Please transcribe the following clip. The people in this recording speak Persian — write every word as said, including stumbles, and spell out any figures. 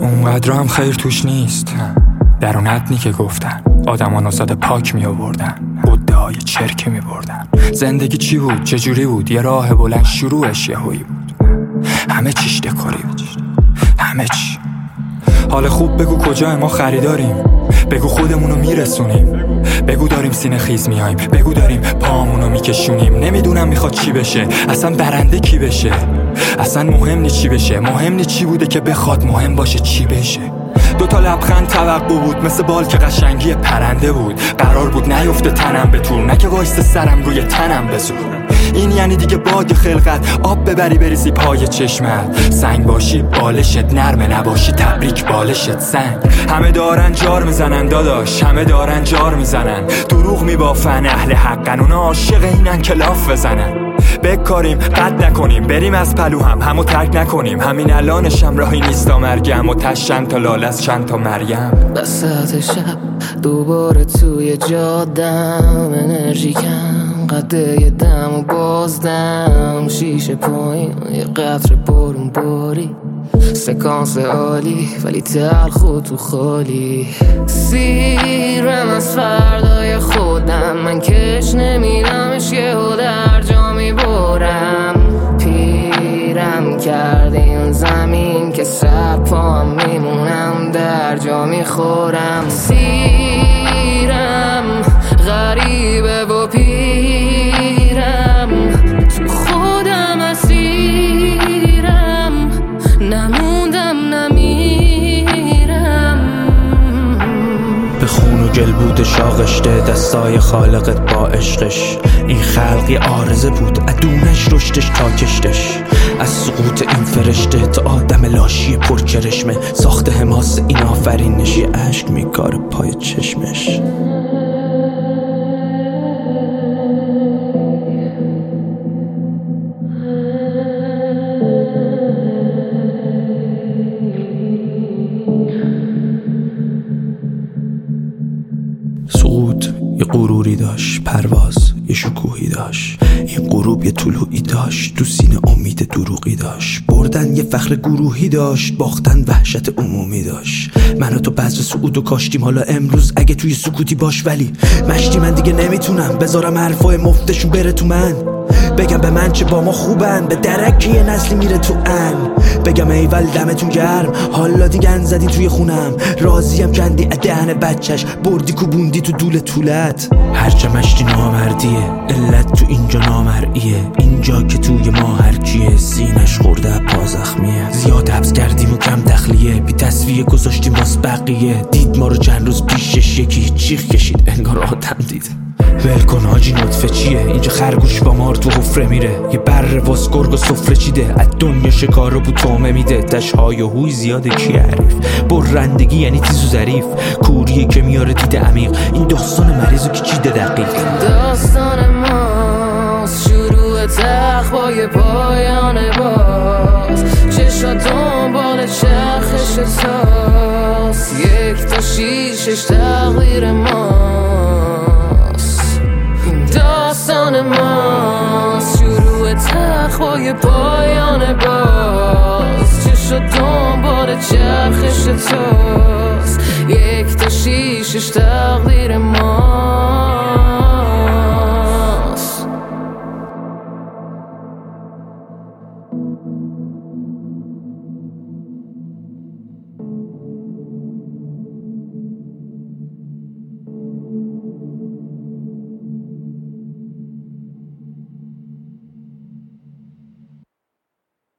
اونقدر هم خیر توش نیست. درونتنی که گفتن آدمان آزاد پاک می آوردن، بوده های چرکی می بردن. زندگی چی بود؟ چجوری بود؟ یه راه بلند شروعش یهویی بود. همه چیش دکوری بود، همه چی. حال خوب بگو کجای ما خریداریم، بگو خودمونو میرسونیم، بگو داریم سینه خیز میایم، بگو داریم پامونو میکشونیم. نمیدونم میخواد چی بشه، اصلا برنده کی بشه، اصلا مهم نی چی بشه، مهم نی چی بوده که بخواد مهم باشه چی بشه. دوتا لبخند توقع بود مثل بال که قشنگی پرنده بود. قرار بود نیفته تنم به طور، نه که وایسته سرم روی تنم بزور. این یعنی دیگه باگ خلقت، آب ببری بریزی پای چشمت. سنگ باشی بالشت نرمه، نباشی تبریک بالشت سنگ. همه دارن جار میزنن داداش، همه دارن جار میزنن. دروغ میبافن اهل حقن، اونا عاشق اینن که لاف بزنن. بکاریم قد نکنیم، بریم از پلو هم همو ترک نکنیم. همین الانشم راهی نیستا مرگم و تشن تا لال از چند تا مریم. وسط شب دوباره توی جادم، انرژی کم قده دم و بازدم. شیشه پایین یه قطر بارون باری، سکانس عالی ولی تلخ و تو خالی. سیرم از فردای خودم، من کش نمیرمش یه ها در جا میبرم. پیرم کرده این زمین که سر پام میمونم در جا میخورم. سیرم غریبه و پیرم، تو خودم اسیرم، نموندم نمیرم. به خون و گل بوده شاغشته دستای خالقت با عشقش. این خلقی عارضه بود ادونش رشدش تا کشتش. از سقوط این فرشته تا آدم لاشی پرکرشمه، ساخته حماس این آفرینشی عشق میکاره پای چشمش. سقوط یه غروری داشت، پرواز یه شکوهی داشت. این غروب یه طلوعی داشت، تو سینه امید دروغی داشت. بردن یه فخر گروهی داشت، باختن وحشت عمومی داشت. من و تو بذر صعود و کاشتیم، حالا امروز اگه توی سکوتی باش. ولی مشتی من دیگه نمیتونم بذارم حرفای مفتشون بره تو من. بگم به من چه با ما خوبن، به درک یه نسلی میره تو ان. بگم ایول دمتون گرم، حالا دیگه ان زدی توی خونم. راضیم کندی دهن بچش، بردی کوبوندی تو دول طولت. هرچه مشتی نامردیه، علت تو اینجا نامرئیه. اینجا که توی ما هرکیه، سینش خورده پا زخمیه. زیاد حبس کردیم و کم تخلیه، بی تصفیه گذاشتیم واس بقیه. دید ما رو چند روز پیشش یکی چیخ کشید انگار آدم دید. ول کن حاجی نطفه چیه، اینجا خرگوش با مار تو حفره میره. یه بر واس گرگ و سفره چیده، از دنیا شکار رو بو تومه میده. تشهای و هوی زیاده کی حریف، برندگی یعنی تیز و ظریف. کوریه که میاره دیده عمیق، این داستان مریضو که چیده دقیق. داستان ماست شروع تخبای پایان باز. چشا دنبال چرخش تاست، یک تا شیشش تقدیر ماست. داستان ماست شروع تخبای پایان باز. چشا دنبال چرخش تاست، یک تا شیشش تقدیر ماست.